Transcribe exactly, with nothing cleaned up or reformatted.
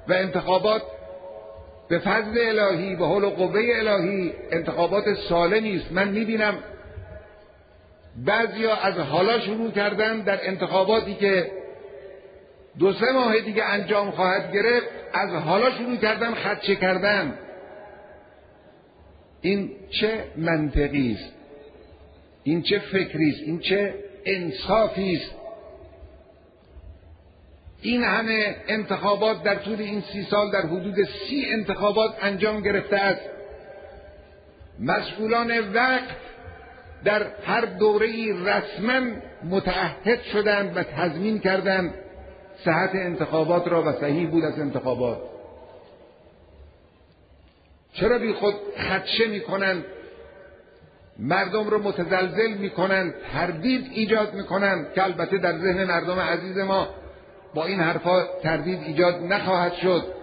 و انتخابات به فضل الهی، به حول و قوه الهی انتخابات سالمی است. من میبینم بعضیا از حالا شروع کردن در انتخاباتی که دو سه ماه دیگه انجام خواهد گرفت، از حالا شروع کردن خدشه کردن. این چه منطقی است؟ این چه فکری است؟ این چه انصافی است؟ این همه انتخابات در طول این سی سال در حدود سی انتخابات انجام گرفته است. مسئولان وقت در هر دوره‌ای رسما متعهد شدند و تضمین کردند صحت انتخابات را و صحیح بود از انتخابات. چرا بی خود خدشه میکنند، مردم رو متزلزل میکنند، تردید ایجاد میکنند که البته در ذهن مردم عزیز ما با این حرفا تردید ایجاد نخواهد شد.